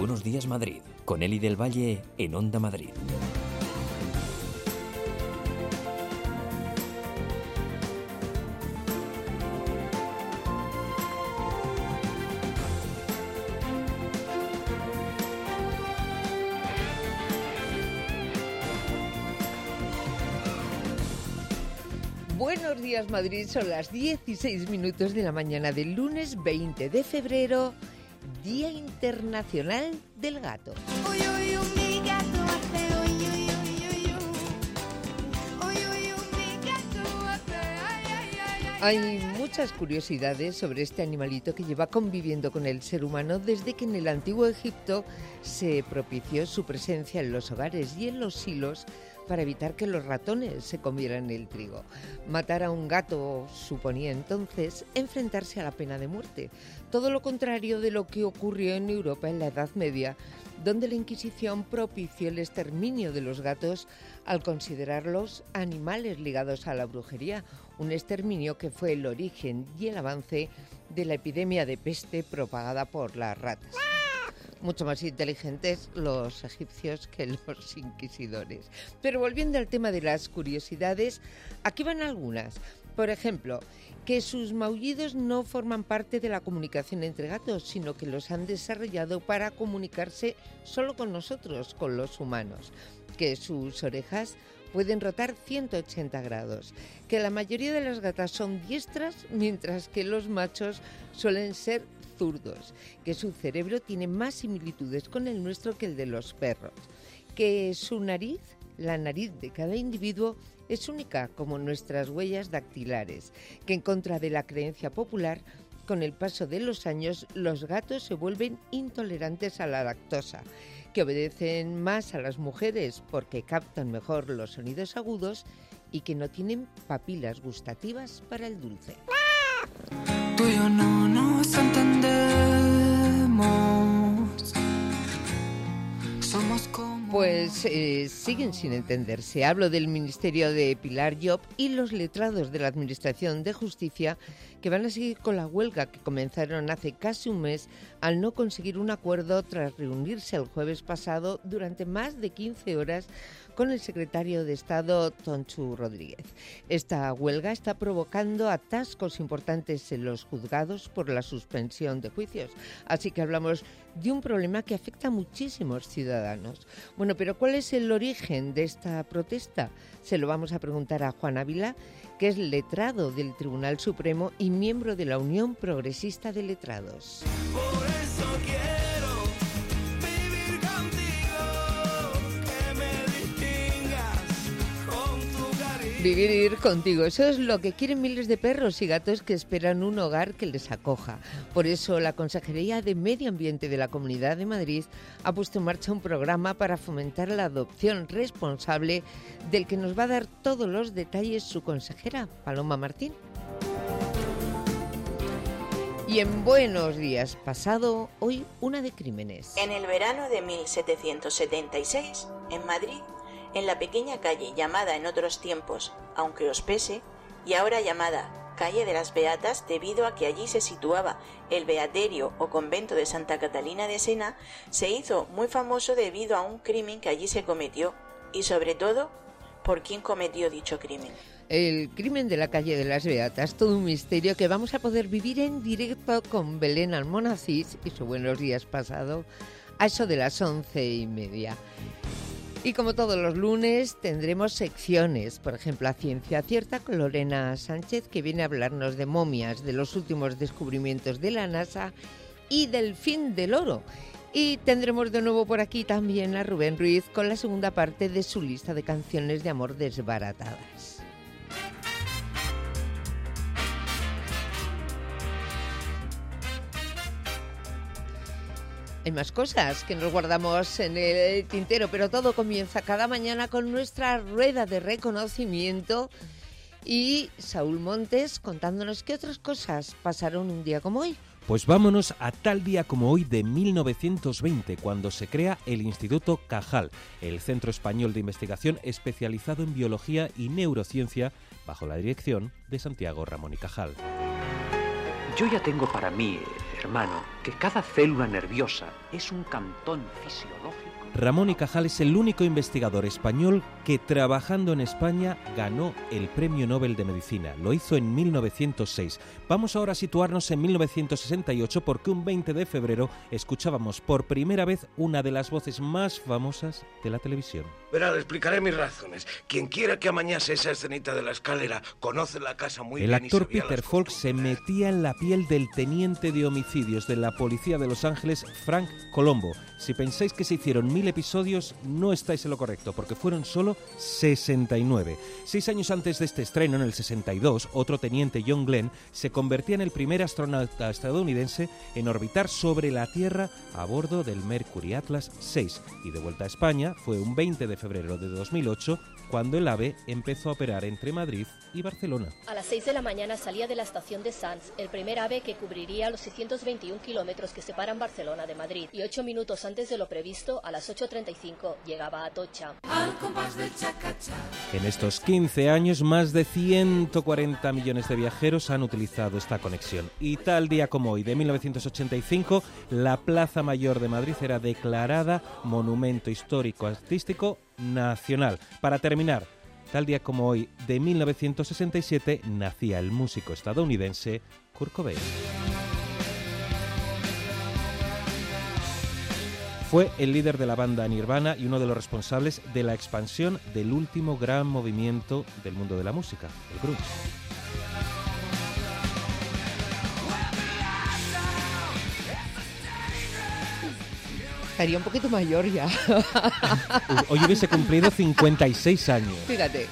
Buenos Días Madrid, con Eli del Valle en Onda Madrid. Buenos días Madrid, son las 16 minutos de la mañana del lunes 20 de febrero, Día Internacional del Gato. Uy, uy, uy, mi gato hace uy, uy, uy, uy, uy. Uy, uy, uy, mi gato hace ay, ay, ay, ay. Hay muchas curiosidades sobre este animalito que lleva conviviendo con el ser humano desde que en el antiguo Egipto se propició su presencia en los hogares y en los silos para evitar que los ratones se comieran el trigo. Matar a un gato suponía entonces enfrentarse a la pena de muerte, todo lo contrario de lo que ocurrió en Europa en la Edad Media, donde la Inquisición propició el exterminio de los gatos al considerarlos animales ligados a la brujería, un exterminio que fue el origen y el avance de la epidemia de peste propagada por las ratas. Mucho más inteligentes los egipcios que los inquisidores. Pero volviendo al tema de las curiosidades, aquí van algunas. Por ejemplo, que sus maullidos no forman parte de la comunicación entre gatos, sino que los han desarrollado para comunicarse solo con nosotros, con los humanos. Que sus orejas pueden rotar 180 grados, que la mayoría de las gatas son diestras, mientras que los machos suelen ser zurdos, que su cerebro tiene más similitudes con el nuestro que el de los perros, que su nariz, la nariz de cada individuo, es única como nuestras huellas dactilares, que en contra de la creencia popular, con el paso de los años los gatos se vuelven intolerantes a la lactosa, que obedecen más a las mujeres porque captan mejor los sonidos agudos y que no tienen papilas gustativas para el dulce. Tú y yo no nos entendemos. Somos como... Pues siguen sin entenderse. Hablo del Ministerio de Pilar Llop y los letrados de la Administración de Justicia, que van a seguir con la huelga que comenzaron hace casi un mes al no conseguir un acuerdo tras reunirse el jueves pasado durante más de 15 horas con el secretario de Estado, Tonchu Rodríguez. Esta huelga está provocando atascos importantes en los juzgados por la suspensión de juicios. Así que hablamos de un problema que afecta a muchísimos ciudadanos. Bueno, pero ¿cuál es el origen de esta protesta? Se lo vamos a preguntar a Juan Ávila, que es letrado del Tribunal Supremo y miembro de la Unión Progresista de Letrados. Por eso quiero vivir contigo, que me distingas con tu cariño. Vivir contigo, eso es lo que quieren miles de perros y gatos que esperan un hogar que les acoja. Por eso la Consejería de Medio Ambiente de la Comunidad de Madrid ha puesto en marcha un programa para fomentar la adopción responsable, del que nos va a dar todos los detalles su consejera, Paloma Martín. Y en Buenos Días pasado, hoy una de crímenes. En el verano de 1776, en Madrid, en la pequeña calle llamada en otros tiempos, aunque os pese, y ahora llamada Calle de las Beatas debido a que allí se situaba el beaterio o convento de Santa Catalina de Sena, se hizo muy famoso debido a un crimen que allí se cometió y sobre todo por quién cometió dicho crimen. El crimen de la Calle de las Beatas, todo un misterio que vamos a poder vivir en directo con Belén Almonacís y su Buenos Días pasado a eso de las 11:30. Y como todos los lunes tendremos secciones, por ejemplo a Ciencia Cierta con Lorena Sánchez, que viene a hablarnos de momias, de los últimos descubrimientos de la NASA y del fin del oro. Y tendremos de nuevo por aquí también a Rubén Ruiz con la segunda parte de su lista de canciones de amor desbaratadas. Hay más cosas que nos guardamos en el tintero, pero todo comienza cada mañana con nuestra rueda de reconocimiento y Saúl Montes contándonos qué otras cosas pasaron un día como hoy. Pues vámonos a tal día como hoy de 1920, cuando se crea el Instituto Cajal, el Centro Español de Investigación especializado en biología y neurociencia, bajo la dirección de Santiago Ramón y Cajal. Yo ya tengo para mí hermano, que cada célula nerviosa es un cantón fisiológico. Ramón y Cajal es el único investigador español que, trabajando en España, ganó el Premio Nobel de Medicina. Lo hizo en 1906. Vamos ahora a situarnos en 1968 porque un 20 de febrero escuchábamos por primera vez una de las voces más famosas de la televisión. Verá, le explicaré mis razones. Quien quiera que amañase esa escenita de la escalera conoce la casa muy El bien. actor Peter Falk se metía en la piel del teniente de homicidios de la policía de Los Ángeles, Frank Colombo. Si pensáis que se hicieron 1000 episodios, no estáis en lo correcto, porque fueron solo 69. 6 años antes de este estreno, en el 62, otro teniente, John Glenn, se convertía en el primer astronauta estadounidense en orbitar sobre la Tierra a bordo del Mercury Atlas 6. Y de vuelta a España fue un 20 de febrero de 2008, cuando el AVE empezó a operar entre Madrid y Barcelona. A las 6 de la mañana salía de la estación de Sants el primer AVE que cubriría los 621 kilómetros que separan Barcelona de Madrid. Y 8 minutos antes de lo previsto, a las 8:35, llegaba a Atocha. En estos 15 años, más de 140 millones de viajeros han utilizado esta conexión. Y tal día como hoy, de 1985, la Plaza Mayor de Madrid era declarada Monumento Histórico Artístico Nacional. Para terminar, tal día como hoy, de 1967, nacía el músico estadounidense Kurt Cobain. Fue el líder de la banda Nirvana y uno de los responsables de la expansión del último gran movimiento del mundo de la música, el grunge. Estaría un poquito mayor ya. Hoy hubiese cumplido 56 años. Fíjate.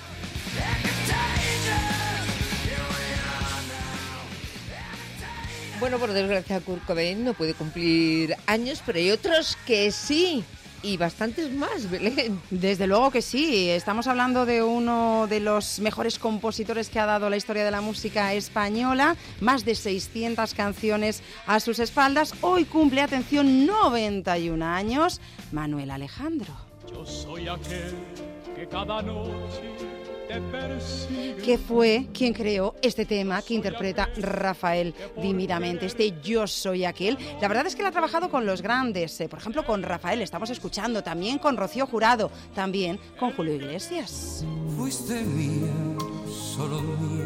Bueno, por desgracia, Kurt Cobain no puede cumplir años, pero hay otros que sí. Y bastantes más, Belén. Desde luego que sí. Estamos hablando de uno de los mejores compositores que ha dado la historia de la música española. Más de 600 canciones a sus espaldas. Hoy cumple, atención, 91 años, Manuel Alejandro. Yo soy aquel que cada noche te persigue. Que fue quien creó este tema que interpreta Rafael Divinamente, este Yo soy aquel. La verdad es que él ha trabajado con los grandes, por ejemplo con Rafael, estamos escuchando, también con Rocío Jurado, también con Julio Iglesias. Fuiste mía, solo mía,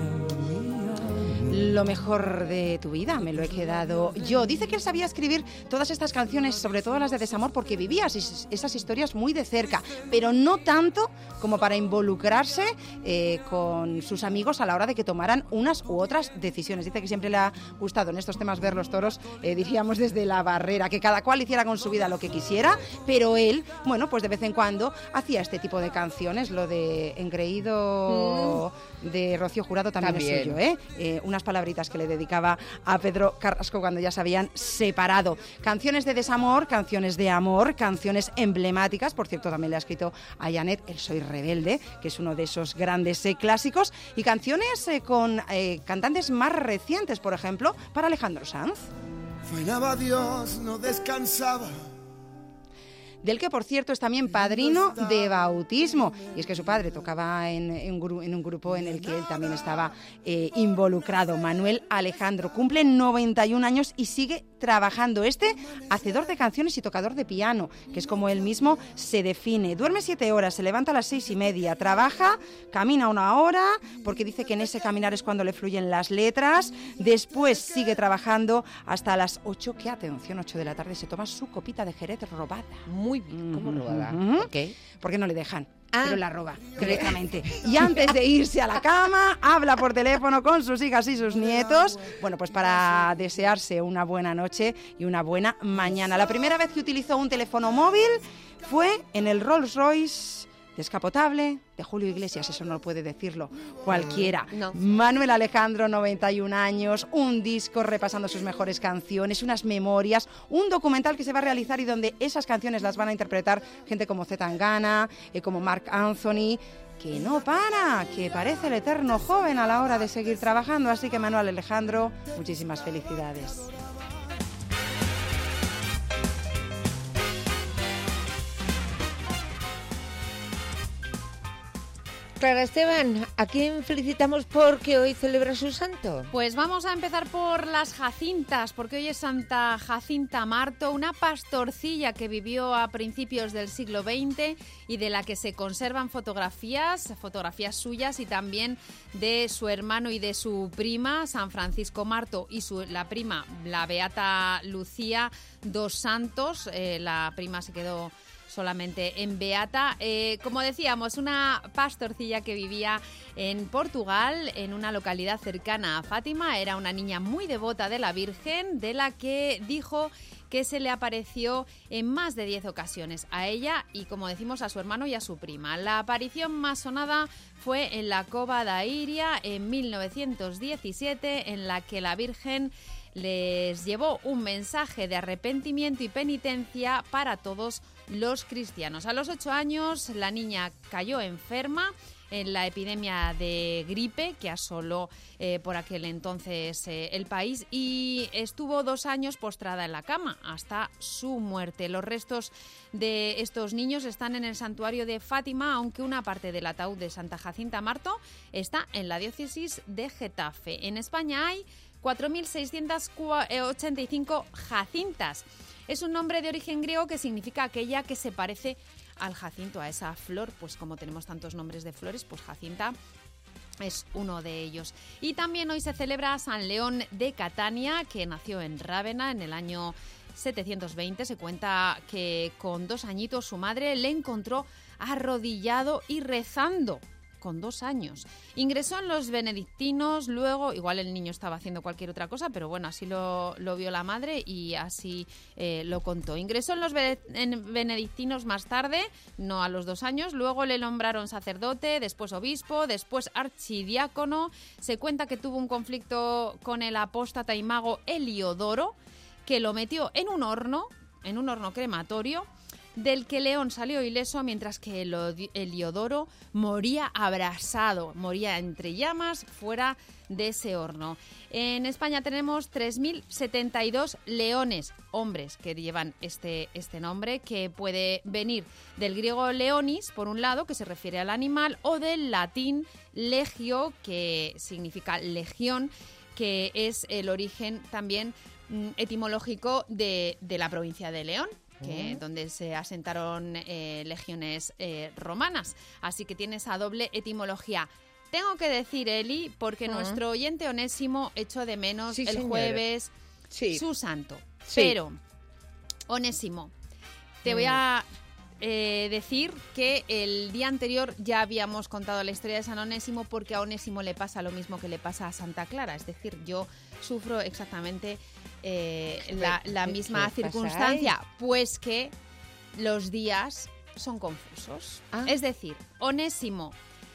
Lo mejor de tu vida, me lo he quedado yo. Dice que él sabía escribir todas estas canciones, sobre todo las de desamor, porque vivía esas historias muy de cerca, pero no tanto como para involucrarse con sus amigos a la hora de que tomaran unas u otras decisiones. Dice que siempre le ha gustado en estos temas ver los toros, diríamos desde la barrera, que cada cual hiciera con su vida lo que quisiera, pero él, bueno, pues de vez en cuando hacía este tipo de canciones. Lo de Engreído de Rocío Jurado también es suyo, unas palabritas que le dedicaba a Pedro Carrasco cuando ya se habían separado. Canciones de desamor, canciones de amor, canciones emblemáticas. Por cierto, también le ha escrito a Janet El Soy Rebelde, que es uno de esos grandes clásicos, y canciones con cantantes más recientes, por ejemplo, para Alejandro Sanz. Faenaba Dios, no descansaba. Del que, por cierto, es también padrino de bautismo. Y es que su padre tocaba en un grupo en el que él también estaba involucrado. Manuel Alejandro cumple 91 años y sigue trabajando. Hacedor de canciones y tocador de piano, que es como él mismo se define. Duerme 7 horas, se levanta a las 6:30, trabaja, camina 1 hora, porque dice que en ese caminar es cuando le fluyen las letras. Después sigue trabajando hasta las 8, que atención, 8 de la tarde, se toma su copita de Jerez robada. Muy bien, ¿cómo robada? ¿Por qué? Porque no le dejan. Pero la roba directamente. Y antes de irse a la cama, habla por teléfono con sus hijas y sus nietos. Bueno, pues para desearse una buena noche y una buena mañana. La primera vez que utilizó un teléfono móvil fue en el Rolls Royce descapotable de Julio Iglesias. Eso no puede decirlo cualquiera. No. Manuel Alejandro, 91 años, un disco repasando sus mejores canciones, unas memorias, un documental que se va a realizar y donde esas canciones las van a interpretar gente como Z Tangana, como Marc Anthony, que no para, que parece el eterno joven a la hora de seguir trabajando. Así que Manuel Alejandro, muchísimas felicidades. Clara Esteban, ¿a quién felicitamos porque hoy celebra su santo? Pues vamos a empezar por las Jacintas, porque hoy es Santa Jacinta Marto, una pastorcilla que vivió a principios del siglo XX y de la que se conservan fotografías suyas y también de su hermano y de su prima, San Francisco Marto, y la prima, la beata Lucía, dos santos. La prima se quedó solamente en beata. Como decíamos, una pastorcilla que vivía en Portugal, en una localidad cercana a Fátima. Era una niña muy devota de la Virgen, de la que dijo que se le apareció en más de 10 ocasiones a ella y, como decimos, a su hermano y a su prima. La aparición más sonada fue en la Cova da Iria en 1917, en la que la Virgen les llevó un mensaje de arrepentimiento y penitencia para todos los cristianos. A los 8 años la niña cayó enferma en la epidemia de gripe que asoló por aquel entonces el país y estuvo 2 años postrada en la cama hasta su muerte. Los restos de estos niños están en el santuario de Fátima, aunque una parte del ataúd de Santa Jacinta Marto está en la diócesis de Getafe. En España hay 4.685 jacintas. Es un nombre de origen griego que significa aquella que se parece al jacinto, a esa flor. Pues como tenemos tantos nombres de flores, pues Jacinta es uno de ellos. Y también hoy se celebra San León de Catania, que nació en Rávena en el año 720. Se cuenta que con 2 añitos su madre le encontró arrodillado y rezando. Con 2 años. Ingresó en los benedictinos, luego, igual el niño estaba haciendo cualquier otra cosa, pero bueno, así lo vio la madre y así lo contó. Ingresó en los benedictinos más tarde, no a los 2 años, luego le nombraron sacerdote, después obispo, después archidiácono. Se cuenta que tuvo un conflicto con el apóstata y mago Heliodoro, que lo metió en un horno crematorio, del que León salió ileso, mientras que Heliodoro moría abrasado, moría entre llamas fuera de ese horno. En España tenemos 3.072 leones, hombres, que llevan este nombre, que puede venir del griego leonis, por un lado, que se refiere al animal, o del latín legio, que significa legión, que es el origen también etimológico de la provincia de León, donde se asentaron legiones romanas. Así que tiene esa doble etimología. Tengo que decir, Eli, porque nuestro oyente Onésimo echó de menos el jueves su santo. Sí. Pero, Onésimo, te voy a decir que el día anterior ya habíamos contado la historia de San Onésimo, porque a Onésimo le pasa lo mismo que le pasa a Santa Clara. Es decir, yo sufro exactamente la misma circunstancia, pues que los días son confusos. Es decir, Onésimo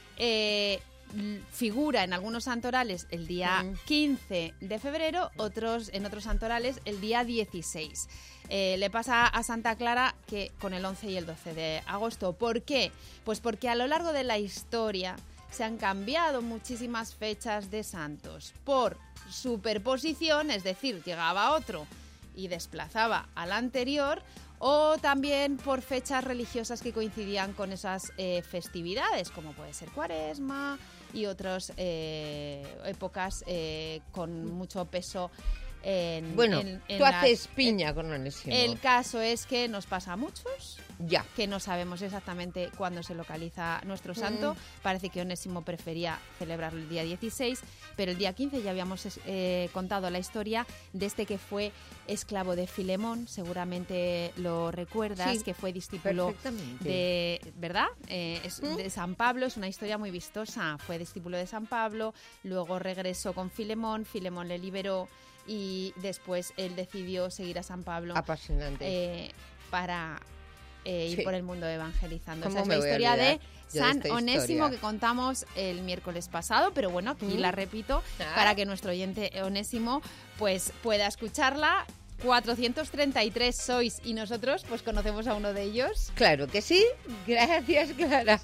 figura en algunos santorales el día 15 de febrero, en otros santorales el día 16. Le pasa a Santa Clara que con el 11 y el 12 de agosto. ¿Por qué? Pues porque a lo largo de la historia se han cambiado muchísimas fechas de santos por superposición, es decir, llegaba otro y desplazaba al anterior, o también por fechas religiosas que coincidían con esas festividades, como puede ser Cuaresma y otras épocas con mucho peso. Tú haces piña con Onésimo. El caso es que nos pasa a muchos que no sabemos exactamente cuándo se localiza nuestro santo. Parece que Onésimo prefería celebrarlo el día 16, pero el día 15 ya habíamos contado la historia de este que fue esclavo de Filemón. Seguramente lo recuerdas, que fue discípulo de, ¿verdad? De San Pablo. Es una historia muy vistosa. Fue discípulo de San Pablo, luego regresó con Filemón le liberó y después él decidió seguir a San Pablo. Apasionante. Para ir por el mundo evangelizando. Esa es la historia de San Onésimo que contamos el miércoles pasado, pero bueno, aquí la repito para que nuestro oyente Onésimo pues pueda escucharla. 433 sois y nosotros pues conocemos a uno de ellos. Claro que sí. Gracias, Clara.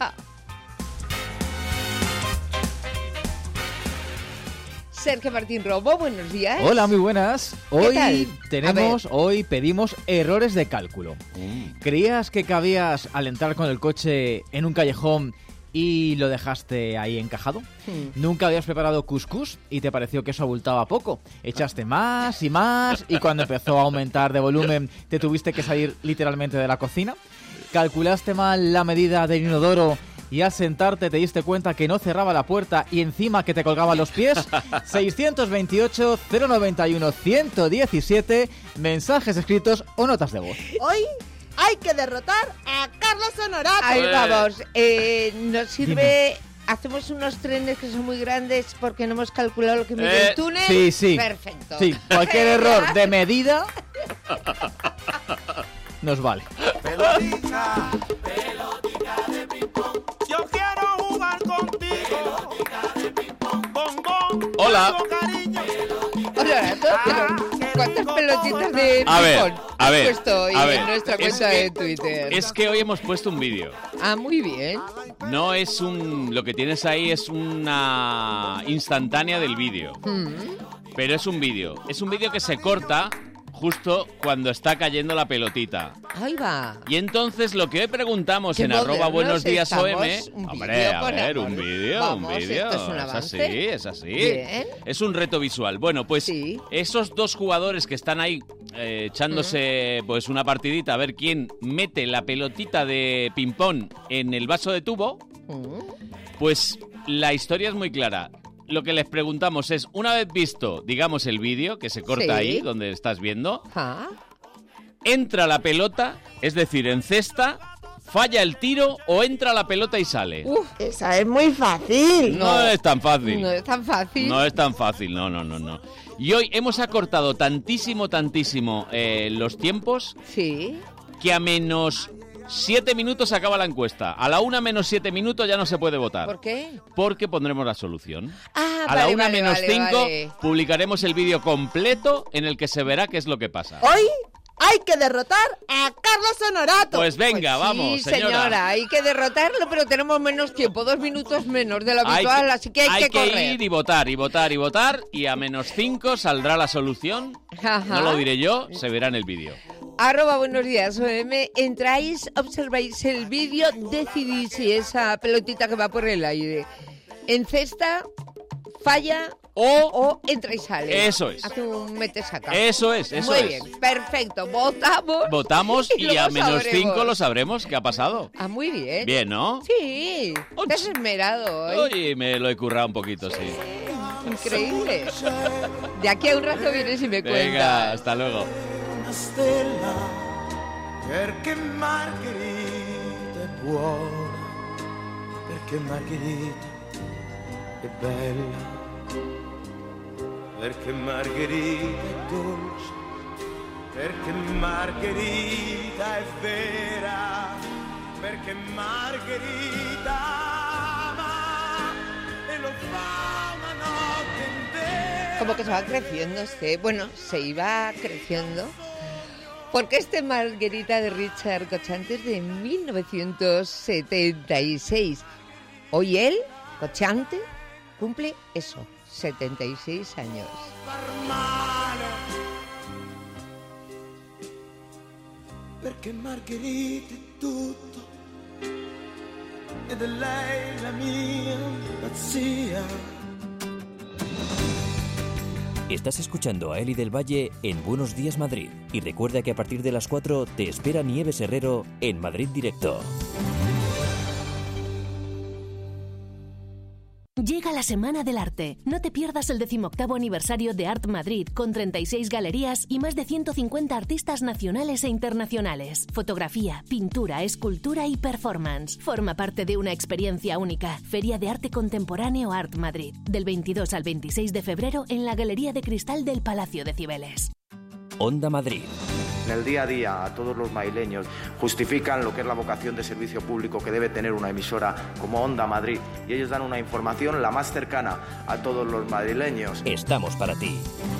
Sergio Martín Robo, buenos días. Hola, muy buenas. Hoy pedimos errores de cálculo. ¿Creías que cabías al entrar con el coche en un callejón y lo dejaste ahí encajado. Nunca habías preparado couscous y te pareció que eso abultaba poco. Echaste más y más y cuando empezó a aumentar de volumen te tuviste que salir literalmente de la cocina. Calculaste mal la medida del inodoro y al sentarte te diste cuenta que no cerraba la puerta y encima que te colgaban los pies. 628-091-117, mensajes escritos o notas de voz. Hoy hay que derrotar a Carlos Honorato. Ahí vamos. Nos sirve... Hacemos unos trenes que son muy grandes porque no hemos calculado lo que mide el túnel. Sí. Perfecto. Sí, cualquier error de medida nos vale. Pelotita, pelotita de ping-pong. Yo quiero jugar contigo. Pelotita de ping-pong. Bombón. Hola. Hola, ¿cuántas pelotitas de A ver, ping-pong a ver, has puesto hoy a ver, en nuestra es cuenta que- de Twitter? Es que hoy hemos puesto un vídeo. Ah, muy bien. No es un... Lo que tienes ahí es una instantánea del vídeo. Pero es un vídeo. Es un vídeo que se corta justo cuando está cayendo la pelotita. Ahí va. Y entonces lo que hoy preguntamos Qué en @ buenos días estamos. OM... Un Hombre, vídeo a con ver, amor. un vídeo, Vamos, un vídeo. esto es un avance. Es así. Bien. Es un reto visual. Bueno, pues esos dos jugadores que están ahí echándose pues una partidita a ver quién mete la pelotita de ping-pong en el vaso de tubo, pues la historia es muy clara. Lo que les preguntamos es, una vez visto, digamos, el vídeo que se corta Sí. ahí, donde estás viendo, Ah. entra la pelota, es decir, encesta, falla el tiro o entra la pelota y sale. Esa es muy fácil. No es tan fácil. No es tan fácil. No es tan fácil, no. Y hoy hemos acortado tantísimo los tiempos que a menos 7 minutos acaba la encuesta. A la 1 menos 7 minutos ya no se puede votar. ¿Por qué? Porque pondremos la solución. Ah, A la vale, 1 vale, menos vale, 5 vale. publicaremos el vídeo completo en el que se verá qué es lo que pasa. Hoy hay que derrotar a Carlos Honorato. Pues venga, vamos, Sí, señora, hay que derrotarlo, pero tenemos menos tiempo, 2 minutos menos de lo habitual, así que hay que correr. ir y votar, y a menos 5 saldrá la solución. Ajá. No lo diré yo, se verá en el vídeo. @ buenos días OM, entráis, observáis el vídeo, decidís si esa pelotita que va por el aire encesta, falla o entra y sale. Eso es. Hace un mete-saca. Eso es. Muy bien, perfecto, Votamos y a luego menos sabremos. 5 lo sabremos qué ha pasado. Ah, muy bien. Bien, ¿no? Sí, te has esmerado hoy. Oye, me lo he currado un poquito, sí. Increíble. De aquí a un rato vienes y me Venga, cuentas. hasta luego. Una stella, perché Margherita è buona, perché Margherita è bella, perché Margherita è dolce, perché Margherita è vera, perché Margherita ama e lo fa una notte intera. Como que se va creciendo se iba creciendo. Porque Margherita de Richard Cochante es de 1976. Hoy él, Cochante, cumple 76 años. Perché Margherita è tutto ed è lei la mia pazzia. Estás escuchando a Eli del Valle en Buenos Días Madrid. Y recuerda que a partir de las 4 te espera Nieves Herrero en Madrid Directo. Llega la Semana del Arte. No te pierdas el 18º aniversario de Art Madrid, con 36 galerías y más de 150 artistas nacionales e internacionales. Fotografía, pintura, escultura y performance. Forma parte de una experiencia única. Feria de Arte Contemporáneo Art Madrid. Del 22 al 26 de febrero en la Galería de Cristal del Palacio de Cibeles. Onda Madrid. En el día a día, a todos los madrileños justifican lo que es la vocación de servicio público que debe tener una emisora como Onda Madrid. Y ellos dan una información la más cercana a todos los madrileños. Estamos para ti.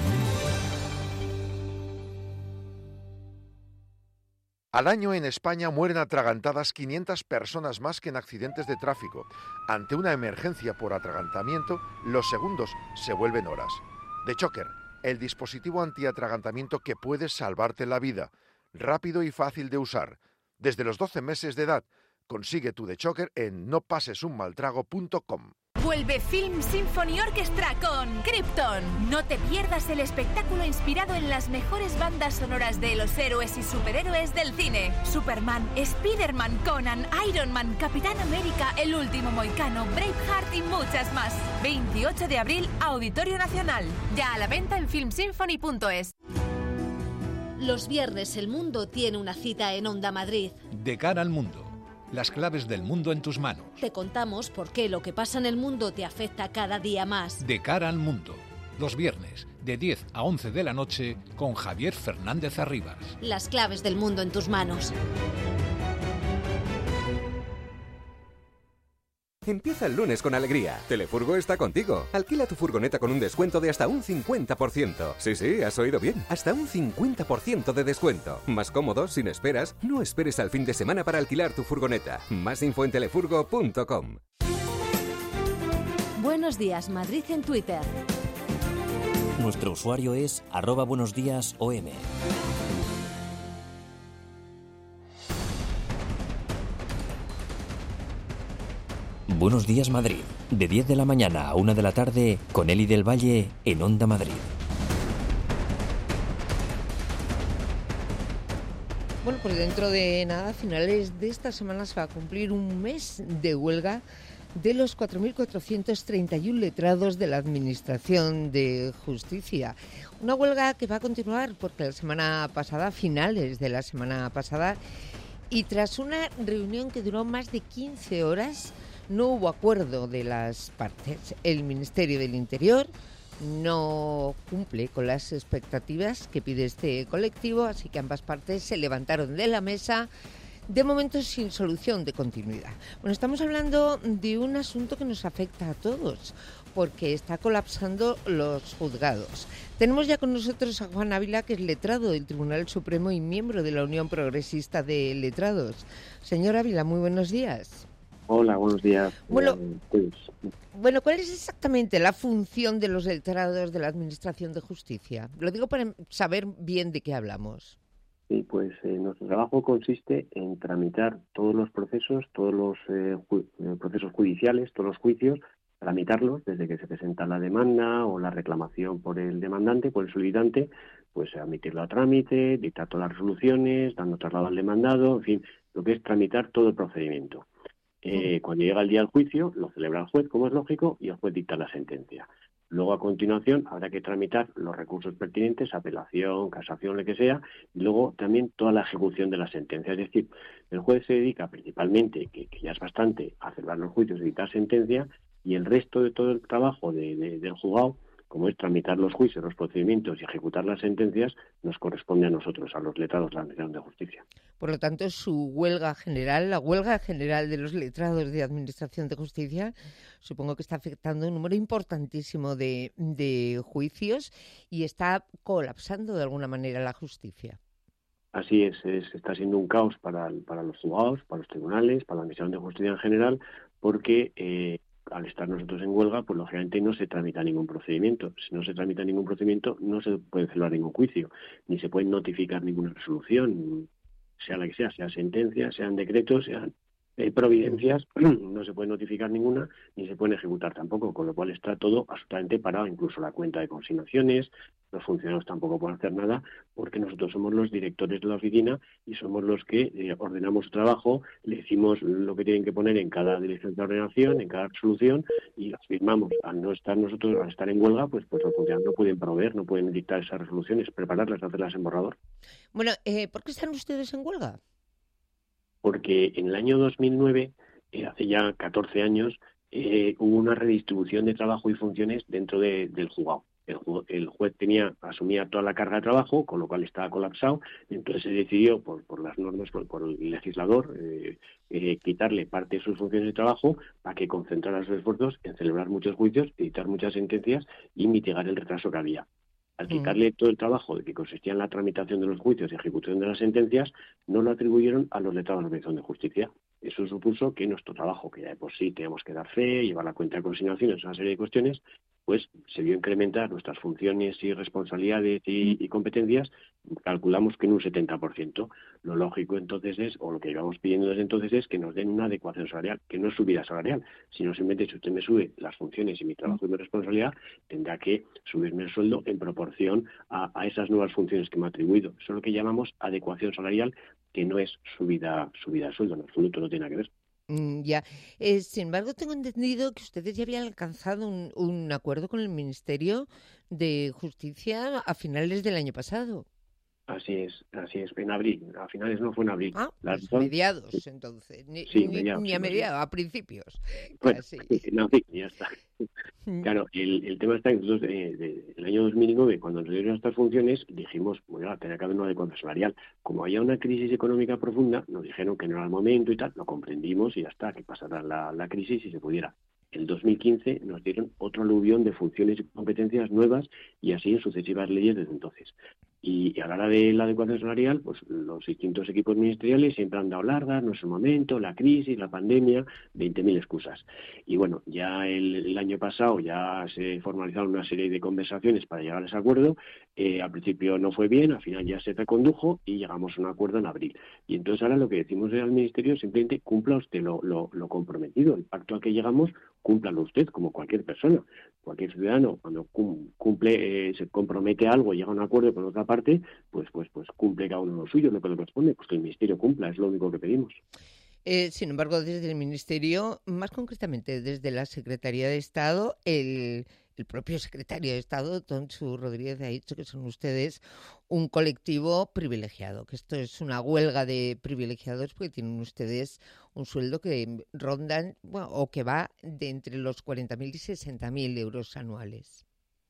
Al año en España mueren atragantadas 500 personas más que en accidentes de tráfico. Ante una emergencia por atragantamiento, los segundos se vuelven horas. The Choker, el dispositivo antiatragantamiento que puede salvarte la vida. Rápido y fácil de usar. Desde los 12 meses de edad, Consigue tu The Choker en nopasesunmaltrago.com. Vuelve Film Symphony Orchestra con Krypton. No te pierdas el espectáculo inspirado en las mejores bandas sonoras de los héroes y superhéroes del cine. Superman, Spider-Man, Conan, Iron Man, Capitán América, El Último Mohicano, Braveheart y muchas más. 28 de abril, Auditorio Nacional. Ya a la venta en filmsymphony.es. Los viernes el mundo tiene una cita en Onda Madrid. De cara al mundo. Las claves del mundo en tus manos. Te contamos por qué lo que pasa en el mundo te afecta cada día más. De cara al mundo. Los viernes, de 10 a 11 de la noche, con Javier Fernández Arribas. Las claves del mundo en tus manos. Empieza el lunes con alegría. Telefurgo está contigo. Alquila tu furgoneta con un descuento de hasta un 50%. Sí, has oído bien. Hasta un 50% de descuento. Más cómodo, sin esperas. No esperes al fin de semana para alquilar tu furgoneta. Más info en telefurgo.com. Buenos días, Madrid en Twitter. Nuestro usuario es @buenosdiasom. Buenos días, Madrid. De 10 de la mañana a 1 de la tarde, con Eli del Valle en Onda Madrid. Bueno, pues dentro de nada, a finales de esta semana se va a cumplir un mes de huelga de los 4.431 letrados de la Administración de Justicia. Una huelga que va a continuar porque la semana pasada, a finales de la semana pasada, y tras una reunión que duró más de 15 horas, no hubo acuerdo de las partes. El Ministerio del Interior no cumple con las expectativas que pide este colectivo, así que ambas partes se levantaron de la mesa, de momento sin solución de continuidad. Bueno, estamos hablando de un asunto que nos afecta a todos, porque está colapsando los juzgados. Tenemos ya con nosotros a Juan Ávila, que es letrado del Tribunal Supremo y miembro de la Unión Progresista de Letrados. Señor Ávila, muy buenos días. Hola, buenos días. Bueno, ¿cuál es exactamente la función de los letrados de la Administración de Justicia? Lo digo para saber bien de qué hablamos. Sí, pues nuestro trabajo consiste en tramitar todos los procesos, todos los procesos judiciales, todos los juicios, tramitarlos desde que se presenta la demanda o la reclamación por el demandante, por el solicitante, pues admitirlo a trámite, dictar todas las resoluciones, dando traslado al demandado, en fin, lo que es tramitar todo el procedimiento. Cuando llega el día del juicio, lo celebra el juez, como es lógico, y el juez dicta la sentencia. Luego, a continuación, habrá que tramitar los recursos pertinentes, apelación, casación, lo que sea, y luego también toda la ejecución de la sentencia. Es decir, el juez se dedica principalmente, que ya es bastante, a celebrar los juicios y dictar sentencia, y el resto de todo el trabajo del juzgado, como es tramitar los juicios, los procedimientos y ejecutar las sentencias, nos corresponde a nosotros, a los letrados de la Administración de Justicia. Por lo tanto, su huelga general, la huelga general de los letrados de Administración de Justicia, supongo que está afectando un número importantísimo de juicios y está colapsando de alguna manera la justicia. Así es, está siendo un caos para los juzgados, para los tribunales, para la Administración de Justicia en general, porque al estar nosotros en huelga, pues lógicamente no se tramita ningún procedimiento. Si no se tramita ningún procedimiento, no se puede celebrar ningún juicio, ni se puede notificar ninguna resolución, sea la que sea sentencia, sean decretos, sean providencias, no se puede notificar ninguna, ni se pueden ejecutar tampoco, con lo cual está todo absolutamente parado, incluso la cuenta de consignaciones, los funcionarios tampoco pueden hacer nada, porque nosotros somos los directores de la oficina y somos los que ordenamos su trabajo, le decimos lo que tienen que poner en cada dirección de ordenación, en cada resolución, y las firmamos. Al no estar nosotros, al estar en huelga, pues los funcionarios no pueden proveer, no pueden dictar esas resoluciones, prepararlas, hacerlas en borrador. Bueno, ¿por qué están ustedes en huelga? Porque en el año 2009, hace ya 14 años, hubo una redistribución de trabajo y funciones dentro del juzgado. El juez asumía toda la carga de trabajo, con lo cual estaba colapsado, entonces se decidió por las normas, por el legislador, quitarle parte de sus funciones de trabajo para que concentrara sus esfuerzos en celebrar muchos juicios, editar muchas sentencias y mitigar el retraso que había. Al quitarle todo el trabajo de que consistía en la tramitación de los juicios y ejecución de las sentencias, no lo atribuyeron a los letrados de la Administración de Justicia. Eso supuso que nuestro trabajo, que ya de por sí teníamos que dar fe, llevar la cuenta de consignaciones, una serie de cuestiones, pues se vio incrementar nuestras funciones y responsabilidades y competencias, calculamos que en un 70%. Lo lógico entonces es, o lo que llevamos pidiendo desde entonces es que nos den una adecuación salarial, que no es subida salarial, sino simplemente si usted me sube las funciones y mi trabajo y mi responsabilidad, tendrá que subirme el sueldo en proporción a esas nuevas funciones que me ha atribuido. Eso es lo que llamamos adecuación salarial, que no es subida de sueldo, en absoluto no tiene nada que ver. Ya. Sin embargo, tengo entendido que ustedes ya habían alcanzado un acuerdo con el Ministerio de Justicia a finales del año pasado. Así es, en abril, a finales no fue en abril. Pues mediados, entonces, ni a mediados, a principios. Bueno, en abril, ya está. Claro, el tema está que nosotros, el año 2009, cuando nos dieron estas funciones, dijimos, bueno, tenía que haber una adecuación salarial. Como había una crisis económica profunda, nos dijeron que no era el momento y tal, lo comprendimos y ya está, que pasara la crisis y se pudiera. En 2015 nos dieron otro aluvión de funciones y competencias nuevas y así en sucesivas leyes desde entonces. Y a la hora de la adecuación salarial, pues los distintos equipos ministeriales siempre han dado largas, no es el momento, la crisis, la pandemia, 20.000 excusas. Y bueno, ya el año pasado ya se formalizaron una serie de conversaciones para llegar a ese acuerdo. Al principio no fue bien, al final ya se recondujo y llegamos a un acuerdo en abril. Y entonces ahora lo que decimos al Ministerio es simplemente cumpla usted lo comprometido. El pacto al que llegamos, cúmplalo usted como cualquier persona. Cualquier ciudadano, cuando cumple, se compromete a algo y llega a un acuerdo con otra parte, pues cumple cada uno lo suyo, lo que le corresponde, pues que el Ministerio cumpla, es lo único que pedimos. Sin embargo, desde el Ministerio, más concretamente desde la Secretaría de Estado, el propio secretario de Estado, Tonxu Rodríguez, ha dicho que son ustedes un colectivo privilegiado, que esto es una huelga de privilegiados porque tienen ustedes un sueldo que rondan, bueno, o que va de entre los 40.000 y 60.000 euros anuales.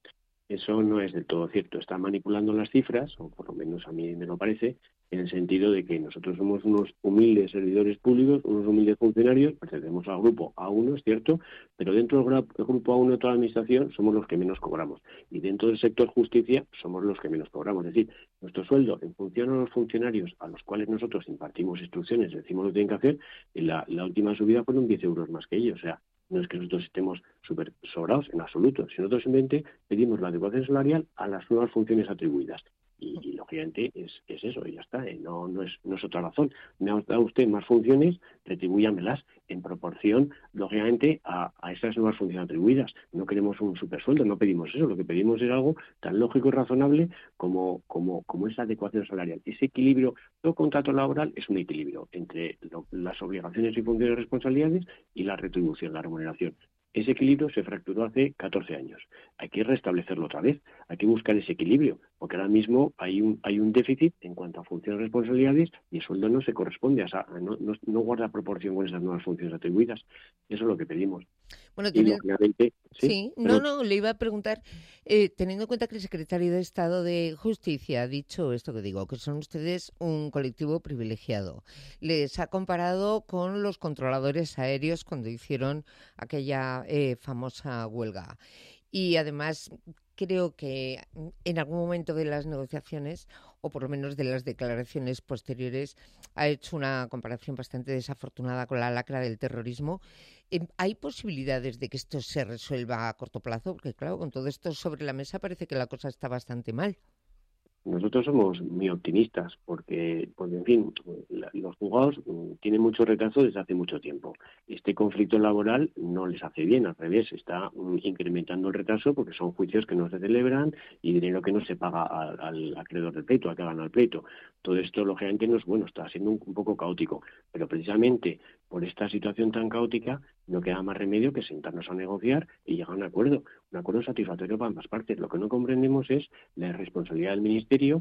Eso no es del todo cierto. Está manipulando las cifras, o por lo menos a mí me lo parece, en el sentido de que nosotros somos unos humildes servidores públicos, unos humildes funcionarios, pertenecemos al grupo A1, es cierto, pero dentro del grupo A1 de toda la administración somos los que menos cobramos. Y dentro del sector justicia somos los que menos cobramos. Es decir, nuestro sueldo, en función a los funcionarios a los cuales nosotros impartimos instrucciones, decimos lo que tienen que hacer, en la última subida fueron 10 euros más que ellos. O sea, no es que nosotros estemos súper sobrados en absoluto, sino nosotros simplemente pedimos la adecuación salarial a las nuevas funciones atribuidas. Y lógicamente es eso, y ya está, no es otra razón. Me ha dado usted más funciones, retribúyamelas en proporción, lógicamente, a esas nuevas funciones atribuidas. No queremos un supersueldo, no pedimos eso, lo que pedimos es algo tan lógico y razonable como esa adecuación salarial. Ese equilibrio, todo contrato laboral es un equilibrio entre las obligaciones y funciones y responsabilidades y la retribución, la remuneración. Ese equilibrio se fracturó hace 14 años. Hay que restablecerlo otra vez, hay que buscar ese equilibrio, porque ahora mismo hay un déficit en cuanto a funciones y responsabilidades y el sueldo no se corresponde, no guarda proporción con esas nuevas funciones atribuidas. Eso es lo que pedimos. Bueno, y lógicamente, le iba a preguntar, teniendo en cuenta que el secretario de Estado de Justicia ha dicho esto que digo, que son ustedes un colectivo privilegiado. Les ha comparado con los controladores aéreos cuando hicieron aquella famosa huelga. Y además creo que en algún momento de las negociaciones, o por lo menos de las declaraciones posteriores, ha hecho una comparación bastante desafortunada con la lacra del terrorismo. ¿Hay posibilidades de que esto se resuelva a corto plazo? Porque claro, con todo esto sobre la mesa parece que la cosa está bastante mal. Nosotros somos muy optimistas porque en fin, los juzgados tienen mucho retraso desde hace mucho tiempo. Este conflicto laboral no les hace bien, al revés, está incrementando el retraso porque son juicios que no se celebran y dinero que no se paga al acreedor del pleito, al que gana el pleito. Todo esto, lógicamente, no es bueno, está siendo un poco caótico, pero precisamente por esta situación tan caótica no queda más remedio que sentarnos a negociar y llegar a un acuerdo satisfactorio para ambas partes. Lo que no comprendemos es la irresponsabilidad del Ministerio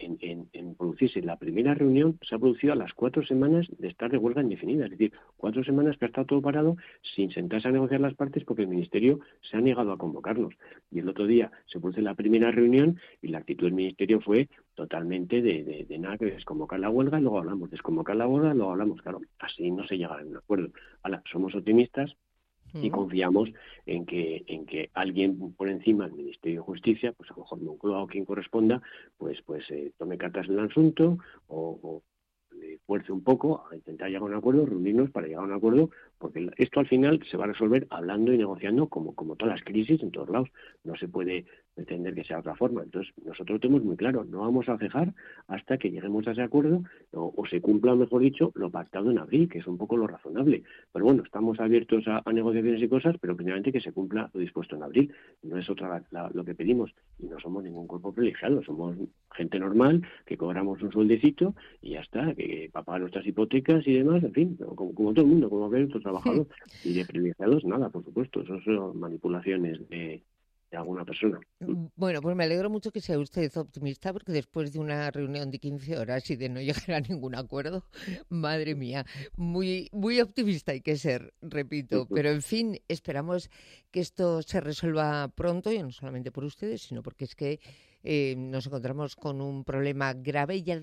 en producirse. La primera reunión se ha producido a las 4 semanas de estar de huelga indefinida, es decir, 4 semanas que ha estado todo parado sin sentarse a negociar las partes porque el Ministerio se ha negado a convocarnos. Y el otro día se produce la primera reunión y la actitud del Ministerio fue totalmente de nada, que desconvocar la huelga y luego hablamos, desconvocar la huelga y luego hablamos. Claro, así no se llega a un acuerdo. Ahora, somos optimistas y confiamos en que alguien por encima del Ministerio de Justicia, pues a lo mejor Moncloa o quien corresponda, pues tome cartas en el asunto o fuerce un poco a intentar llegar a un acuerdo, reunirnos para llegar a un acuerdo, porque esto al final se va a resolver hablando y negociando como todas las crisis en todos lados. No se puede pretender que sea de otra forma. Entonces, nosotros tenemos muy claro, no vamos a cejar hasta que lleguemos a ese acuerdo o se cumpla, mejor dicho, lo pactado en abril, que es un poco lo razonable. Pero bueno, estamos abiertos a negociaciones y cosas, pero primeramente que se cumpla lo dispuesto en abril. No es otra lo que pedimos. Y no somos ningún cuerpo privilegiado, somos gente normal, que cobramos un sueldecito y ya está, que para pagar nuestras hipotecas y demás, en fin, como todo el mundo, como cualquier otro trabajador. Y de privilegiados, nada, por supuesto. Eso son manipulaciones de alguna persona. Bueno, pues me alegro mucho que sea usted optimista, porque después de una reunión de 15 horas y de no llegar a ningún acuerdo, madre mía, muy, muy optimista hay que ser, repito. Pero en fin, esperamos que esto se resuelva pronto, y no solamente por ustedes, sino porque es que nos encontramos con un problema grave. Ya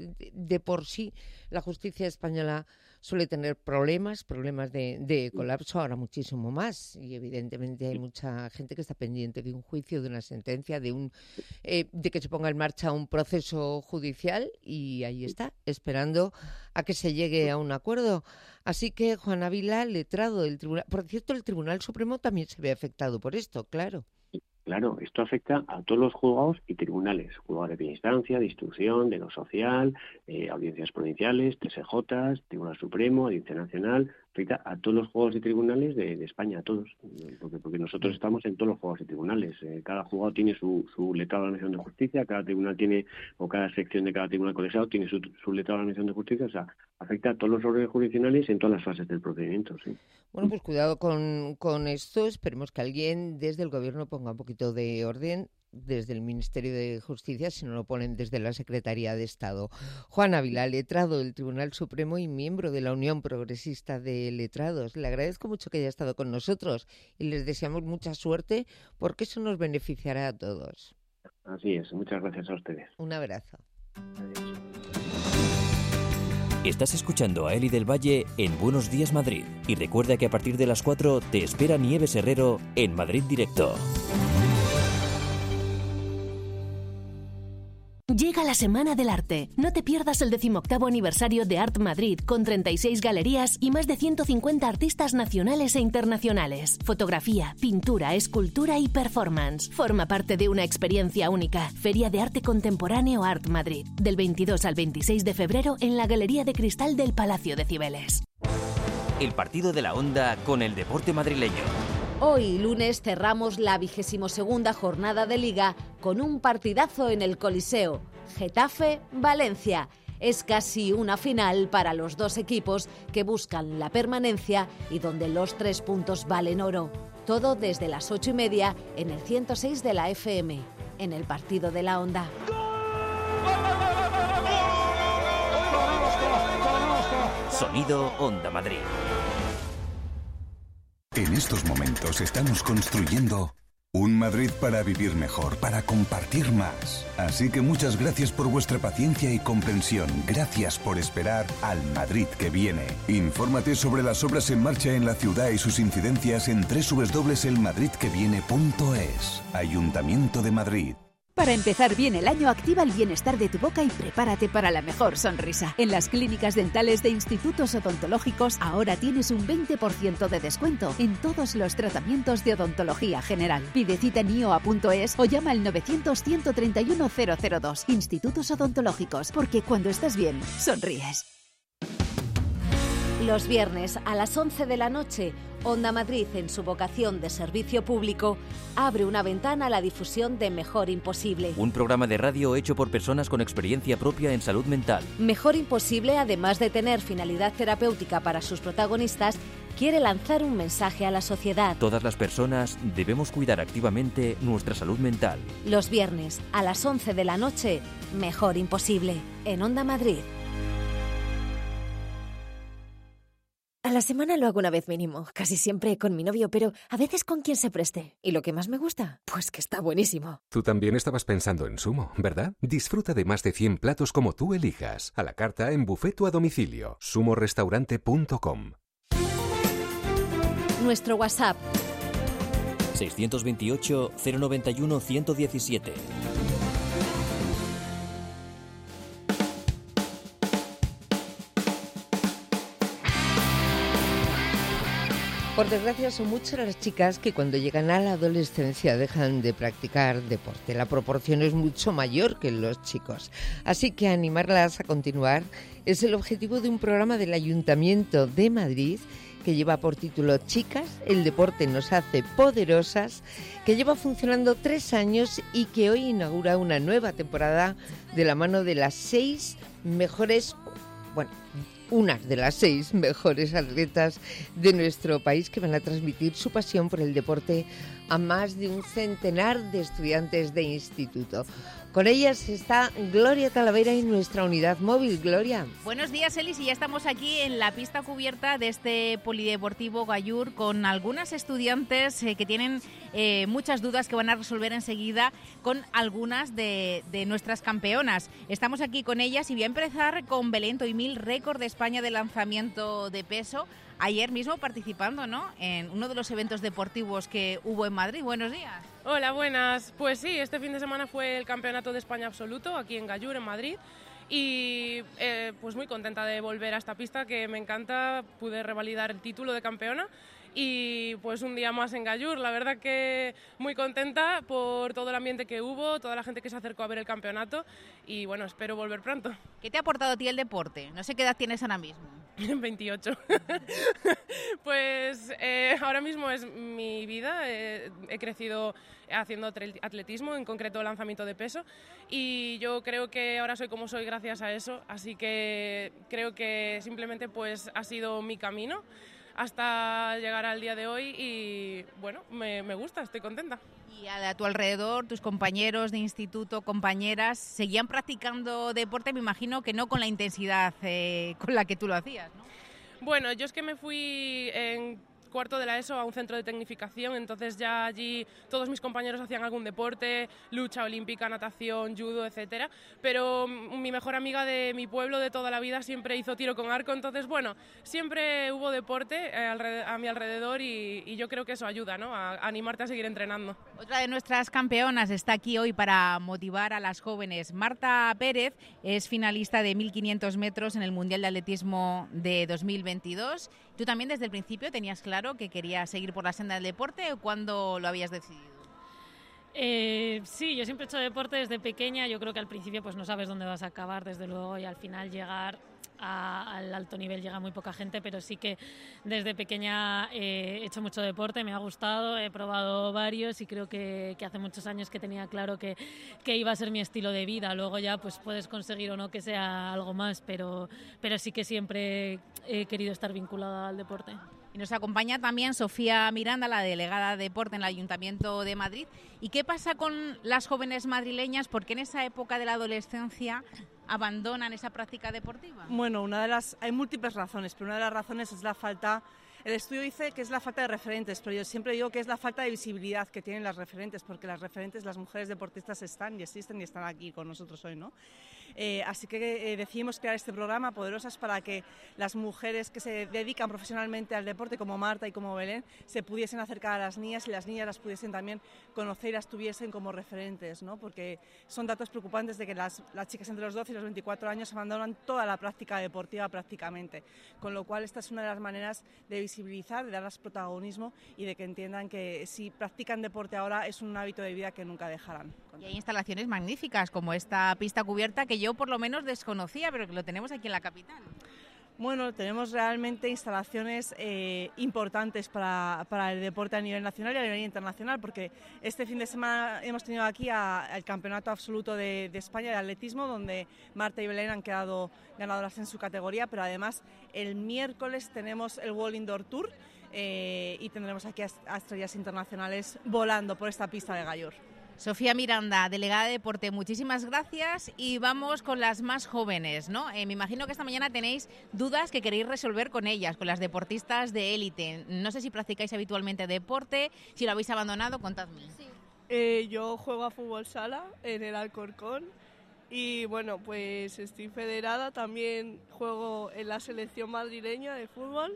de por sí la justicia española suele tener problemas de colapso, ahora muchísimo más, y evidentemente hay mucha gente que está pendiente de un juicio, de una sentencia, de que se ponga en marcha un proceso judicial, y ahí está, esperando a que se llegue a un acuerdo. Así que Juan Ávila, letrado del Tribunal... Por cierto, el Tribunal Supremo también se ve afectado por esto, claro. Claro, esto afecta a todos los juzgados y tribunales, juzgados de primera instancia, de instrucción, de lo social, audiencias provinciales, TSJs, Tribunal Supremo, Audiencia Nacional, afecta a todos los juzgados y tribunales de España, a todos, porque nosotros estamos en todos los juzgados y tribunales. Cada juzgado tiene su letrado de la Administración de Justicia, cada tribunal tiene, o cada sección de cada tribunal colegiado tiene su letrado de la Administración de Justicia, o sea, afecta a todos los órdenes jurisdiccionales en todas las fases del procedimiento, sí. Bueno, pues cuidado con esto, esperemos que alguien desde el Gobierno ponga un poquito de orden, desde el Ministerio de Justicia, si no lo ponen desde la Secretaría de Estado. Juan Ávila, letrado del Tribunal Supremo y miembro de la Unión Progresista de Letrados. Le agradezco mucho que haya estado con nosotros y les deseamos mucha suerte, porque eso nos beneficiará a todos. Así es, muchas gracias a ustedes. Un abrazo. Adiós. Estás escuchando a Eli del Valle en Buenos Días Madrid. Y recuerda que a partir de las 4 te espera Nieves Herrero en Madrid Directo. Llega la Semana del Arte. No te pierdas el 18º aniversario de Art Madrid, con 36 galerías y más de 150 artistas nacionales e internacionales. Fotografía, pintura, escultura y performance. Forma parte de una experiencia única. Feria de Arte Contemporáneo Art Madrid. Del 22 al 26 de febrero en la Galería de Cristal del Palacio de Cibeles. El partido de la Onda con el deporte madrileño. Hoy, lunes, cerramos la 22ª jornada de Liga con un partidazo en el Coliseo. Getafe-Valencia. Es casi una final para los dos equipos que buscan la permanencia y donde los 3 puntos valen oro. Todo desde las 8:30 en el 106 de la FM, en el partido de la Onda. Sonido Onda Madrid. En estos momentos estamos construyendo un Madrid para vivir mejor, para compartir más. Así que muchas gracias por vuestra paciencia y comprensión. Gracias por esperar al Madrid que viene. Infórmate sobre las obras en marcha en la ciudad y sus incidencias en www.elmadridqueviene.es. Ayuntamiento de Madrid. Para empezar bien el año, activa el bienestar de tu boca y prepárate para la mejor sonrisa. En las clínicas dentales de Institutos Odontológicos ahora tienes un 20% de descuento en todos los tratamientos de odontología general. Pide cita en ioa.es o llama al 900-131-002. Institutos Odontológicos, porque cuando estás bien, sonríes. Los viernes a las 11 de la noche, Onda Madrid, en su vocación de servicio público, abre una ventana a la difusión de Mejor Imposible. Un programa de radio hecho por personas con experiencia propia en salud mental. Mejor Imposible, además de tener finalidad terapéutica para sus protagonistas, quiere lanzar un mensaje a la sociedad. Todas las personas debemos cuidar activamente nuestra salud mental. Los viernes a las 11 de la noche, Mejor Imposible, en Onda Madrid. A la semana lo hago una vez mínimo, casi siempre con mi novio, pero a veces con quien se preste. ¿Y lo que más me gusta? Pues que está buenísimo. Tú también estabas pensando en Sumo, ¿verdad? Disfruta de más de 100 platos como tú elijas. A la carta en buffet o a domicilio. sumorestaurante.com. Nuestro WhatsApp 628 091 117. Por desgracia, son muchas las chicas que cuando llegan a la adolescencia dejan de practicar deporte. La proporción es mucho mayor que en los chicos. Así que animarlas a continuar es el objetivo de un programa del Ayuntamiento de Madrid que lleva por título Chicas, el deporte nos hace poderosas, que lleva funcionando 3 años y que hoy inaugura una nueva temporada de la mano de las 6 mejores, unas de las 6 mejores atletas de nuestro país que van a transmitir su pasión por el deporte a más de un centenar de estudiantes de instituto. Con ellas está Gloria Talavera y nuestra unidad móvil. Gloria. Buenos días, Elis, y ya estamos aquí en la pista cubierta de este polideportivo Gallur con algunas estudiantes que tienen muchas dudas que van a resolver enseguida con algunas de nuestras campeonas. Estamos aquí con ellas y voy a empezar con Belén Toimil, récord de España de lanzamiento de peso. Ayer mismo participando, ¿no?, en uno de los eventos deportivos que hubo en Madrid. Buenos días. Hola, buenas. Pues sí, este fin de semana fue el Campeonato de España Absoluto aquí en Gallur, en Madrid. Y pues muy contenta de volver a esta pista que me encanta. Pude revalidar el título de campeona y pues un día más en Gallur. La verdad que muy contenta por todo el ambiente que hubo, toda la gente que se acercó a ver el campeonato y bueno, espero volver pronto. ¿Qué te ha aportado a ti el deporte? No sé qué edad tienes ahora mismo. 28. Pues ahora mismo es mi vida. He crecido haciendo atletismo, en concreto lanzamiento de peso, y yo creo que ahora soy como soy gracias a eso, así que creo que simplemente pues ha sido mi camino hasta llegar al día de hoy y bueno, me gusta, estoy contenta. Y a tu alrededor, tus compañeros de instituto, compañeras, ¿seguían practicando deporte? Me imagino que no con la intensidad con la que tú lo hacías, ¿no? Bueno, yo es que me fui en cuarto de la ESO a un centro de tecnificación, entonces ya allí todos mis compañeros hacían algún deporte, lucha olímpica, natación, judo, etcétera, pero mi mejor amiga de mi pueblo de toda la vida siempre hizo tiro con arco, entonces bueno, siempre hubo deporte a mi alrededor y yo creo que eso ayuda, ¿no?, a animarte a seguir entrenando. Otra de nuestras campeonas está aquí hoy para motivar a las jóvenes. Marta Pérez es finalista de 1.500 metros en el Mundial de Atletismo de 2022. ¿Tú también desde el principio tenías claro que querías seguir por la senda del deporte o cuándo lo habías decidido? Sí, yo siempre he hecho deporte desde pequeña. Yo creo que al principio pues no sabes dónde vas a acabar, desde luego, y al final llegar al alto nivel llega muy poca gente, pero sí que desde pequeña he hecho mucho deporte, me ha gustado, he probado varios y creo que hace muchos años que tenía claro que iba a ser mi estilo de vida. Luego ya pues puedes conseguir o no que sea algo más, pero sí que siempre he querido estar vinculada al deporte. Y nos acompaña también Sofía Miranda, la delegada de deporte en el Ayuntamiento de Madrid. ¿Y qué pasa con las jóvenes madrileñas? ¿Por qué en esa época de la adolescencia abandonan esa práctica deportiva? Bueno, hay múltiples razones, pero una de las razones es la falta. El estudio dice que es la falta de referentes, pero yo siempre digo que es la falta de visibilidad que tienen las referentes, porque las referentes, las mujeres deportistas están y existen y están aquí con nosotros hoy, ¿no? Así que decidimos crear este programa Poderosas para que las mujeres que se dedican profesionalmente al deporte, como Marta y como Belén, se pudiesen acercar a las niñas y las niñas las pudiesen también conocer y las tuviesen como referentes, ¿no? Porque son datos preocupantes de que las chicas entre los 12 y los 24 años abandonan toda la práctica deportiva prácticamente, con lo cual esta es una de las maneras de visibilizar, de darles protagonismo y de que entiendan que si practican deporte ahora es un hábito de vida que nunca dejarán. Y hay instalaciones magníficas como esta pista cubierta que yo por lo menos desconocía, pero que lo tenemos aquí en la capital. Bueno, tenemos realmente instalaciones importantes para el deporte a nivel nacional y a nivel internacional, porque este fin de semana hemos tenido aquí el Campeonato Absoluto de España de Atletismo, donde Marta y Belén han quedado ganadoras en su categoría, pero además el miércoles tenemos el World Indoor Tour y tendremos aquí a estrellas internacionales volando por esta pista de Gallur. Sofía Miranda, delegada de deporte, muchísimas gracias y vamos con las más jóvenes, ¿no? Me imagino que esta mañana tenéis dudas que queréis resolver con ellas, con las deportistas de élite. No sé si practicáis habitualmente deporte, si lo habéis abandonado, contadme. Sí. Yo juego a fútbol sala en el Alcorcón y bueno, pues estoy federada, también juego en la selección madrileña de fútbol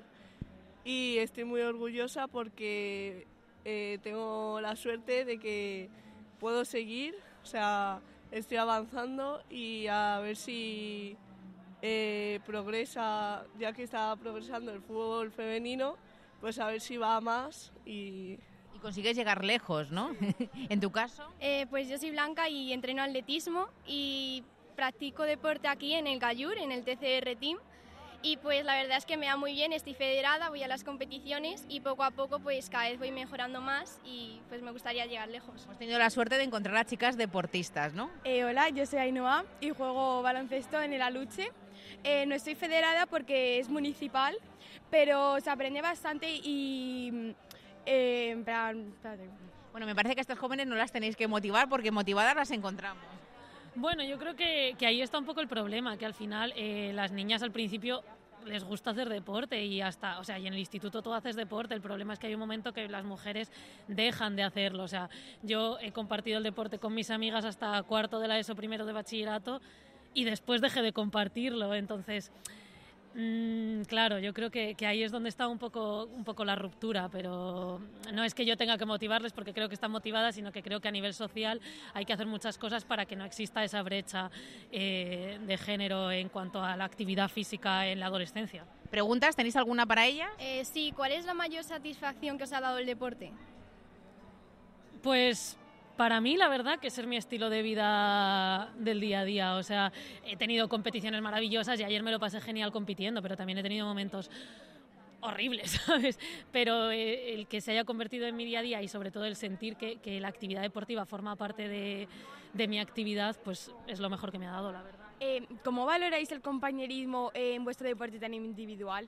y estoy muy orgullosa porque tengo la suerte de que puedo seguir, o sea, estoy avanzando y a ver si progresa, ya que está progresando el fútbol femenino, pues a ver si va a más y consigues llegar lejos, ¿no? ¿En tu caso? Pues yo soy Blanca y entreno atletismo y practico deporte aquí en el Gallur, en el TCR Team. Y pues la verdad es que me va muy bien, estoy federada, voy a las competiciones y poco a poco pues cada vez voy mejorando más y pues me gustaría llegar lejos. Hemos tenido la suerte de encontrar a chicas deportistas, ¿no? Hola, yo soy Ainhoa y juego baloncesto en el Aluche. No estoy federada porque es municipal, pero se aprende bastante y... en plan, espérate. Bueno, me parece que a estas jóvenes no las tenéis que motivar porque motivadas las encontramos. Bueno, yo creo que ahí está un poco el problema, que al final las niñas al principio les gusta hacer deporte y hasta, o sea, y en el instituto tú haces deporte, el problema es que hay un momento que las mujeres dejan de hacerlo, o sea, yo he compartido el deporte con mis amigas hasta cuarto de la ESO, primero de bachillerato y después dejé de compartirlo, entonces... claro, yo creo que ahí es donde está un poco la ruptura, pero no es que yo tenga que motivarles porque creo que están motivadas, sino que creo que a nivel social hay que hacer muchas cosas para que no exista esa brecha de género en cuanto a la actividad física en la adolescencia. ¿Preguntas? ¿Tenéis alguna para ellas? Sí, ¿cuál es la mayor satisfacción que os ha dado el deporte? Pues... para mí, la verdad, que es mi estilo de vida del día a día. O sea, he tenido competiciones maravillosas y ayer me lo pasé genial compitiendo, pero también he tenido momentos horribles, ¿sabes? Pero el que se haya convertido en mi día a día y sobre todo el sentir que la actividad deportiva forma parte de mi actividad, pues es lo mejor que me ha dado, la verdad. ¿Cómo valoráis el compañerismo en vuestro deporte tan individual?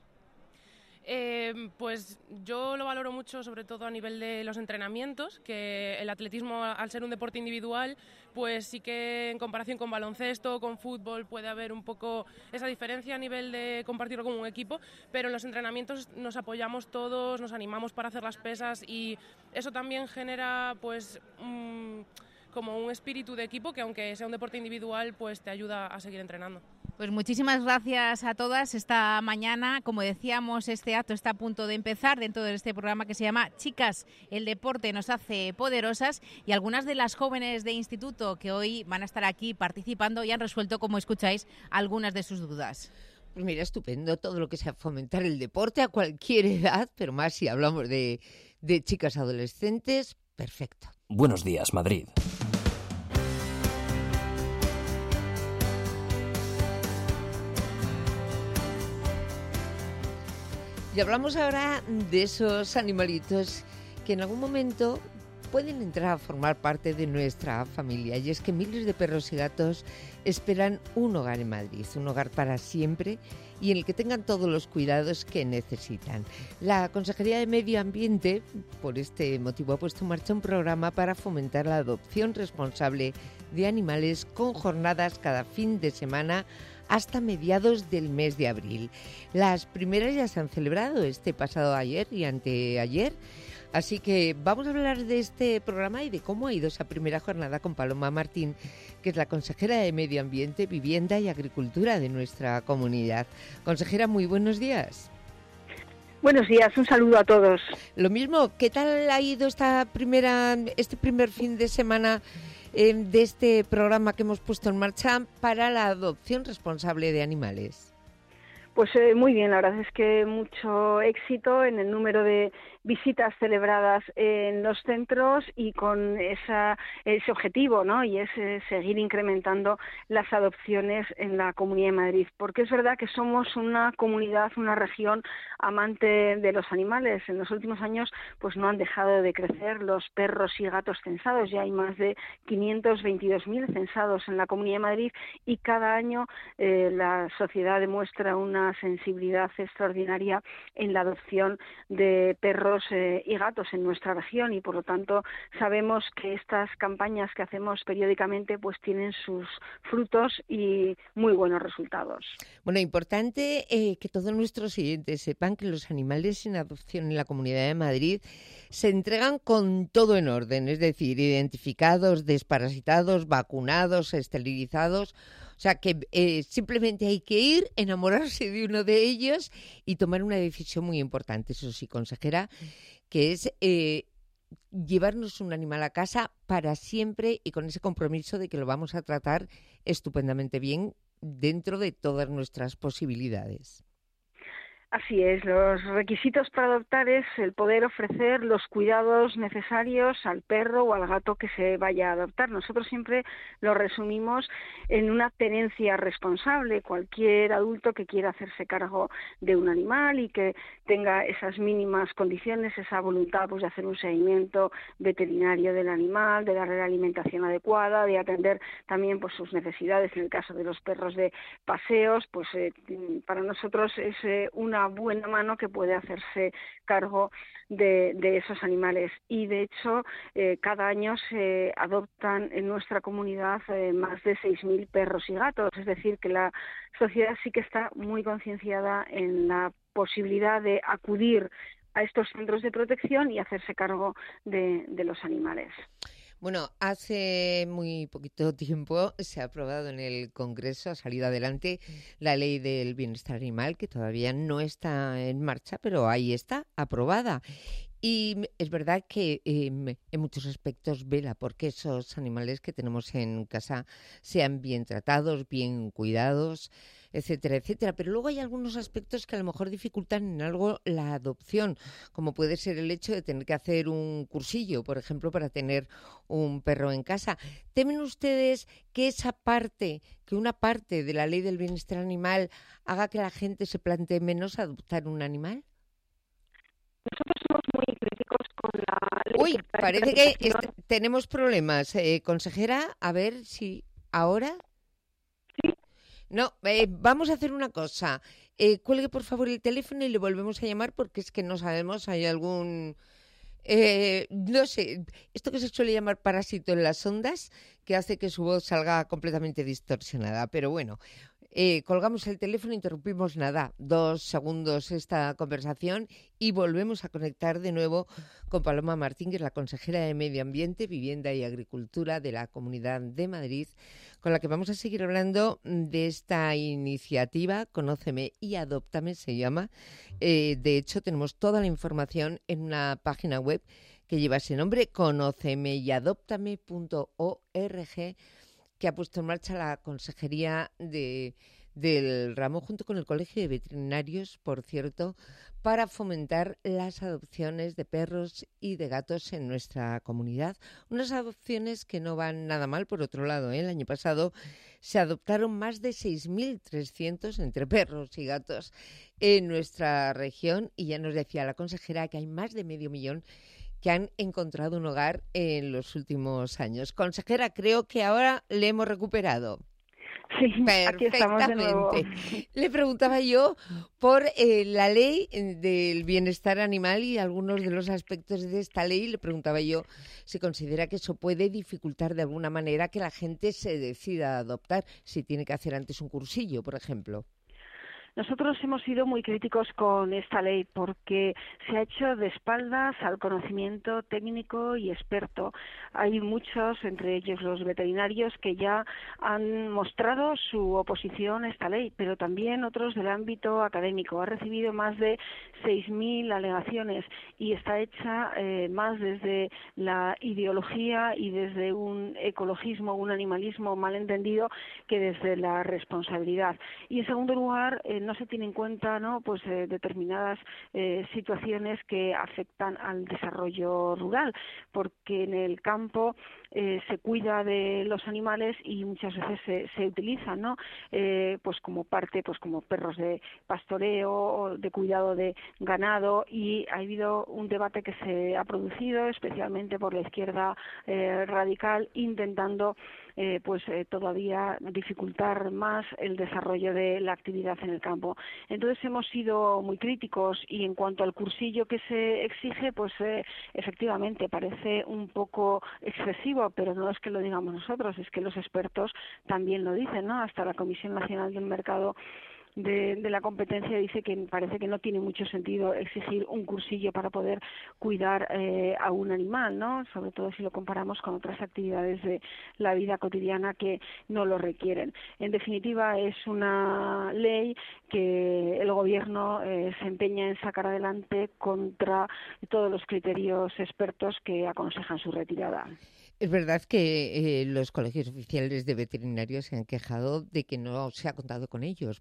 Pues yo lo valoro mucho, sobre todo a nivel de los entrenamientos, que el atletismo, al ser un deporte individual, pues sí que en comparación con baloncesto, con fútbol, puede haber un poco esa diferencia a nivel de compartirlo como un equipo, pero en los entrenamientos nos apoyamos todos, nos animamos para hacer las pesas y eso también genera pues como un espíritu de equipo que, aunque sea un deporte individual, pues te ayuda a seguir entrenando. Pues muchísimas gracias a todas. Esta mañana, como decíamos, este acto está a punto de empezar dentro de este programa que se llama Chicas, el deporte nos hace poderosas, y algunas de las jóvenes de instituto que hoy van a estar aquí participando y han resuelto, como escucháis, algunas de sus dudas. Pues mira, estupendo todo lo que sea fomentar el deporte a cualquier edad, pero más si hablamos de chicas adolescentes, perfecto. Buenos días, Madrid. Y hablamos ahora de esos animalitos que en algún momento pueden entrar a formar parte de nuestra familia. Y es que miles de perros y gatos esperan un hogar en Madrid, un hogar para siempre y en el que tengan todos los cuidados que necesitan. La Consejería de Medio Ambiente, por este motivo, ha puesto en marcha un programa para fomentar la adopción responsable de animales con jornadas cada fin de semana hasta mediados del mes de abril. Las primeras ya se han celebrado este pasado ayer y anteayer, así que vamos a hablar de este programa y de cómo ha ido esa primera jornada con Paloma Martín, que es la consejera de Medio Ambiente, Vivienda y Agricultura de nuestra comunidad. Consejera, muy buenos días. Buenos días, un saludo a todos. Lo mismo, ¿qué tal ha ido este primer fin de semana de este programa que hemos puesto en marcha para la adopción responsable de animales? Pues muy bien, la verdad es que mucho éxito en el número de visitas celebradas en los centros y con ese objetivo, ¿no? Y es seguir incrementando las adopciones en la Comunidad de Madrid, porque es verdad que somos una comunidad, una región amante de los animales. En los últimos años pues no han dejado de crecer los perros y gatos censados, ya hay más de 522.000 censados en la Comunidad de Madrid y cada año la sociedad demuestra una sensibilidad extraordinaria en la adopción de perros y gatos en nuestra región y por lo tanto sabemos que estas campañas que hacemos periódicamente pues tienen sus frutos y muy buenos resultados. Bueno, importante que todos nuestros oyentes sepan que los animales en adopción en la Comunidad de Madrid se entregan con todo en orden, es decir, identificados, desparasitados, vacunados, esterilizados. O sea que simplemente hay que ir, enamorarse de uno de ellos y tomar una decisión muy importante, eso sí, consejera, que es llevarnos un animal a casa para siempre y con ese compromiso de que lo vamos a tratar estupendamente bien dentro de todas nuestras posibilidades. Así es, los requisitos para adoptar es el poder ofrecer los cuidados necesarios al perro o al gato que se vaya a adoptar. Nosotros siempre lo resumimos en una tenencia responsable. Cualquier adulto que quiera hacerse cargo de un animal y que tenga esas mínimas condiciones, esa voluntad pues, de hacer un seguimiento veterinario del animal, de darle la alimentación adecuada, de atender también pues, sus necesidades en el caso de los perros de paseos, pues para nosotros es una buena mano que puede hacerse cargo de esos animales. Y de hecho, cada año se adoptan en nuestra comunidad más de 6.000 perros y gatos. Es decir, que la sociedad sí que está muy concienciada en la posibilidad de acudir a estos centros de protección y hacerse cargo de los animales. Bueno, hace muy poquito tiempo se ha aprobado en el Congreso, ha salido adelante la Ley del Bienestar Animal, que todavía no está en marcha, pero ahí está, aprobada. Y es verdad que en muchos aspectos vela porque esos animales que tenemos en casa sean bien tratados, bien cuidados, etcétera, etcétera. Pero luego hay algunos aspectos que a lo mejor dificultan en algo la adopción, como puede ser el hecho de tener que hacer un cursillo, por ejemplo, para tener un perro en casa. ¿Temen ustedes que una parte de la Ley del Bienestar Animal haga que la gente se plantee menos adoptar un animal? Nosotros somos muy críticos con la ley. Uy, parece que tenemos problemas. Consejera, a ver si ahora... Sí. No, vamos a hacer una cosa. Cuelgue por favor el teléfono y le volvemos a llamar porque es que no sabemos, hay algún... no sé, esto que se suele llamar parásito en las ondas, que hace que su voz salga completamente distorsionada. Pero bueno, colgamos el teléfono, interrumpimos 2 segundos esta conversación y volvemos a conectar de nuevo con Paloma Martín, que es la consejera de Medio Ambiente, Vivienda y Agricultura de la Comunidad de Madrid, con la que vamos a seguir hablando de esta iniciativa, Conóceme y Adóptame se llama. De hecho, tenemos toda la información en una página web que lleva ese nombre, conocemeyadóptame.org, que ha puesto en marcha la Consejería del ramo junto con el Colegio de Veterinarios, por cierto, para fomentar las adopciones de perros y de gatos en nuestra comunidad. Unas adopciones que no van nada mal, por otro lado. El año pasado se adoptaron más de 6.300 entre perros y gatos en nuestra región y ya nos decía la consejera que hay más de 500.000 que han encontrado un hogar en los últimos años. Consejera, creo que ahora le hemos recuperado. Sí, aquí estamos de nuevo. Le preguntaba yo por la ley del bienestar animal y algunos de los aspectos de esta ley. Le preguntaba yo si considera que eso puede dificultar de alguna manera que la gente se decida a adoptar, si tiene que hacer antes un cursillo, por ejemplo. Nosotros hemos sido muy críticos con esta ley porque se ha hecho de espaldas al conocimiento técnico y experto. Hay muchos, entre ellos los veterinarios, que ya han mostrado su oposición a esta ley, pero también otros del ámbito académico. Ha recibido más de 6.000 alegaciones y está hecha más desde la ideología y desde un ecologismo, un animalismo mal entendido que desde la responsabilidad. Y en segundo lugar, no se tiene en cuenta determinadas situaciones que afectan al desarrollo rural, porque en el campo se cuida de los animales y muchas veces se utilizan pues como parte, pues como perros de pastoreo o de cuidado de ganado, y ha habido un debate que se ha producido especialmente por la izquierda radical intentando todavía dificultar más el desarrollo de la actividad en el campo. Entonces hemos sido muy críticos y en cuanto al cursillo que se exige, pues efectivamente parece un poco excesivo, pero no es que lo digamos nosotros, es que los expertos también lo dicen, ¿no? Hasta la Comisión Nacional del Mercado de la Competencia dice que parece que no tiene mucho sentido exigir un cursillo para poder cuidar a un animal, ¿no? Sobre todo si lo comparamos con otras actividades de la vida cotidiana que no lo requieren. En definitiva, es una ley que el Gobierno se empeña en sacar adelante contra todos los criterios expertos que aconsejan su retirada. Es verdad que los colegios oficiales de veterinarios se han quejado de que no se ha contado con ellos para llevar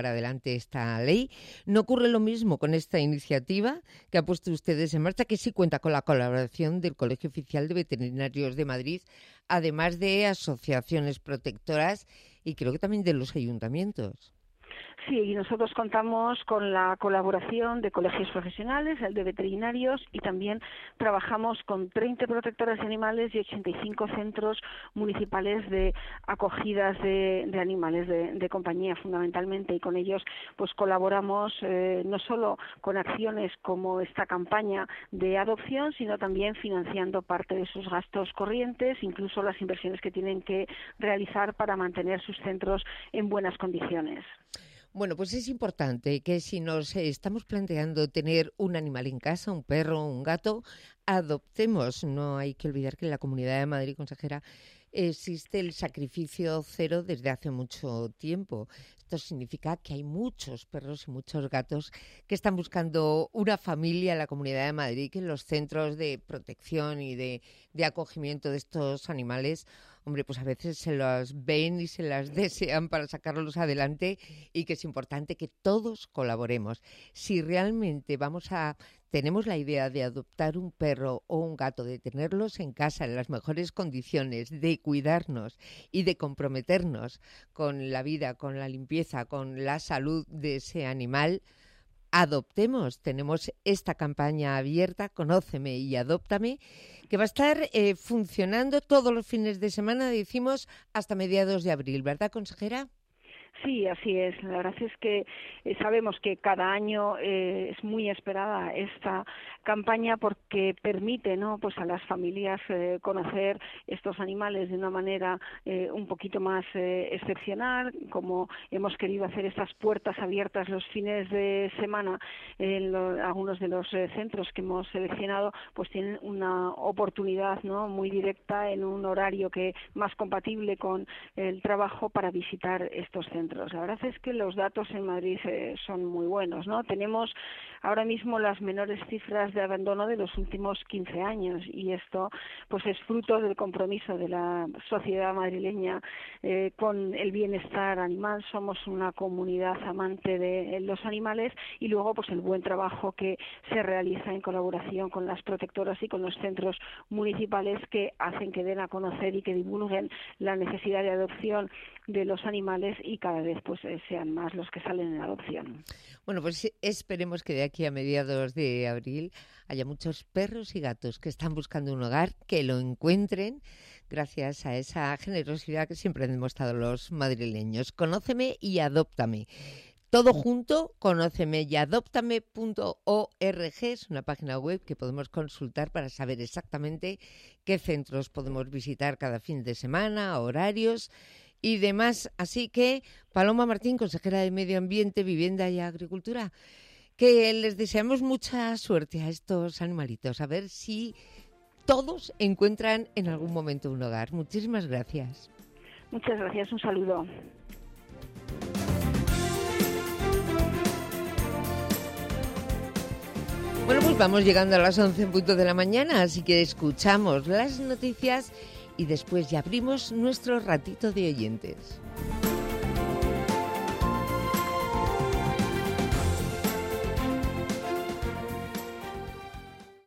adelante esta ley. No ocurre lo mismo con esta iniciativa que han puesto ustedes en marcha, que sí cuenta con la colaboración del Colegio Oficial de Veterinarios de Madrid, además de asociaciones protectoras y creo que también de los ayuntamientos. Sí, y nosotros contamos con la colaboración de colegios profesionales, el de veterinarios, y también trabajamos con 30 protectoras de animales y 85 centros municipales de acogidas de animales de compañía, fundamentalmente, y con ellos pues colaboramos no solo con acciones como esta campaña de adopción, sino también financiando parte de sus gastos corrientes, incluso las inversiones que tienen que realizar para mantener sus centros en buenas condiciones. Bueno, pues es importante que si nos estamos planteando tener un animal en casa, un perro, un gato, adoptemos. No hay que olvidar que en la Comunidad de Madrid, consejera, existe el sacrificio cero desde hace mucho tiempo. Esto significa que hay muchos perros y muchos gatos que están buscando una familia en la Comunidad de Madrid, que en los centros de protección y de acogimiento de estos animales, hombre, pues a veces se los ven y se las desean para sacarlos adelante, y que es importante que todos colaboremos. Si realmente tenemos la idea de adoptar un perro o un gato, de tenerlos en casa en las mejores condiciones, de cuidarnos y de comprometernos con la vida, con la limpieza, con la salud de ese animal, adoptemos. Tenemos esta campaña abierta, Conóceme y Adóptame, que va a estar funcionando todos los fines de semana, decimos, hasta mediados de abril, ¿verdad, consejera? Sí, así es. La verdad es que sabemos que cada año es muy esperada esta campaña porque permite, ¿no?, pues a las familias conocer estos animales de una manera un poquito más excepcional, como hemos querido hacer estas puertas abiertas los fines de semana en algunos de los centros que hemos seleccionado, pues tienen una oportunidad, ¿no?, muy directa en un horario que más compatible con el trabajo para visitar estos centros. La verdad es que los datos en Madrid son muy buenos, ¿no? Tenemos ahora mismo las menores cifras de abandono de los últimos 15 años, y esto pues es fruto del compromiso de la sociedad madrileña con el bienestar animal. Somos una comunidad amante de los animales, y luego pues el buen trabajo que se realiza en colaboración con las protectoras y con los centros municipales, que hacen que den a conocer y que divulguen la necesidad de adopción de los animales, y cada vez pues sean más los que salen en adopción. Bueno, pues esperemos que de aquí a mediados de abril haya muchos perros y gatos que están buscando un hogar, que lo encuentren gracias a esa generosidad que siempre han demostrado los madrileños. Conóceme y Adóptame. Todo junto, conócemeyadóptame.org, es una página web que podemos consultar para saber exactamente qué centros podemos visitar cada fin de semana, horarios y demás. Así que, Paloma Martín, consejera de Medio Ambiente, Vivienda y Agricultura, que les deseamos mucha suerte a estos animalitos, a ver si todos encuentran en algún momento un hogar. Muchísimas gracias. Muchas gracias, un saludo. Bueno, pues vamos llegando a las 11 en punto de la mañana, así que escuchamos las noticias y después ya abrimos nuestro ratito de oyentes.